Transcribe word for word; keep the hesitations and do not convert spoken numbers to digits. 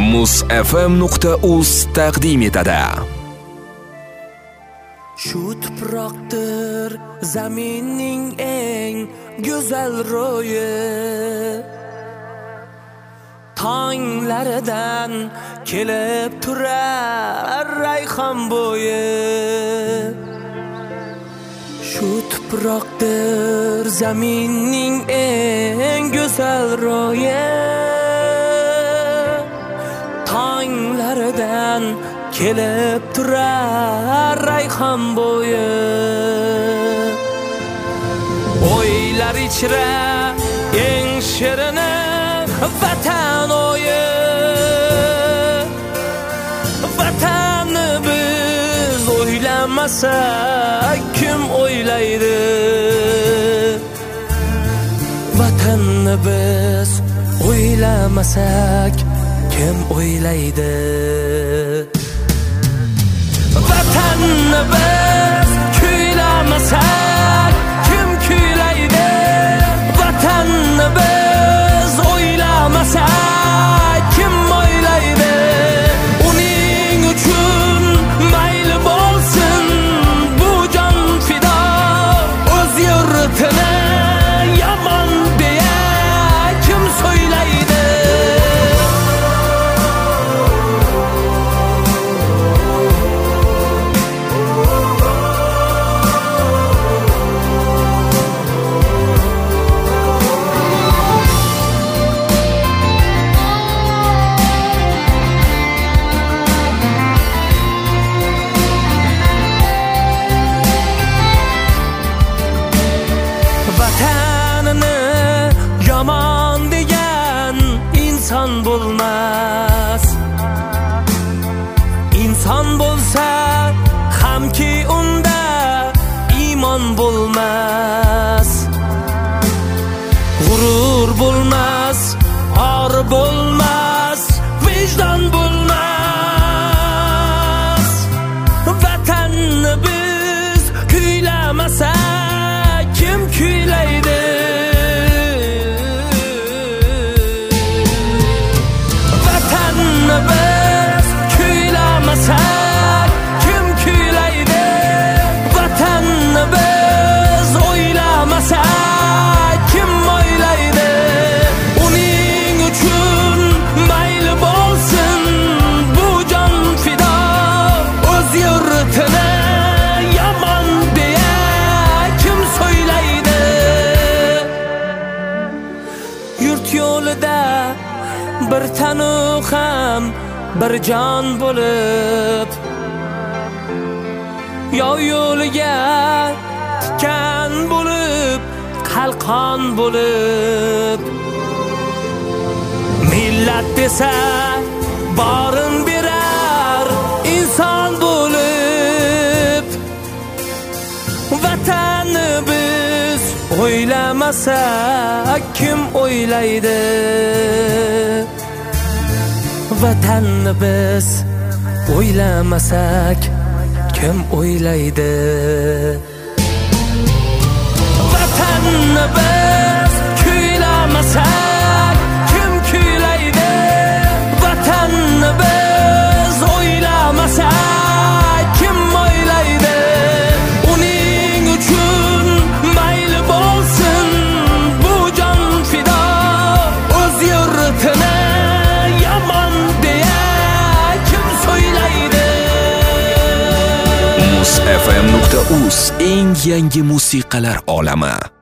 muz f m nuqta uz taqdim etadi. Shu tuproqdir zaminning eng go'zal ro'yi, tonglaridan kelib turar rayhon bo'yi. Shu tuproqdir zaminning eng go'zal ro'yi, tonglaridan kelib turar rayhon bo'yi. O'ylar ichra eng shirini vatan o'yi, vatanni biz o'ylamasak kim o'ylaydi? Vatanni biz o'ylamasak kim o'ylaydi? Vatanni biz kuylamasak kim kuylaydi? Vatanni biz o'ylamasak kim o'ylaydi? Uning uchun mayli bo'lsin bu jon fido, o'z yurtini yomon deya kim so'ylaydi? Yomon degan inson bo'lmas. Inson bo'lsa hamki unda iymon bo'lmas. G'urur bo'lmas, or bo'lmas, vijdon bo'lmas. Vatanni biz kuylamasak kim kuylaydi? Biz kuylamasak kim kuylaydi? Vatanni biz o'ylamasak kim o'ylaydi? Uning uchun mayli bo'lsin bu jon fido, o'z yurtini yomon deya kim so'ylaydi? Yurt yo'lida bir tanu ham bir jon bo'lib, yov yo'liga tikan bo'lib, qalqon bo'lib, millat desa borin berar inson bo'lib. Vatanni biz o'ylamasak kim o'ylaydi? Vatanni biz o'ylamasak kim o'ylaydi? Vatanni biz kuylamasak kim kuylaydi? Vatanni biz o'ylamasak kim o'ylaydi? Uning uchun mayli bo'lsin bu jon fido, o'z yurtini yomon deya kim so'ylaydi? muz f m nuqta uz eng yangi musiqalar olami.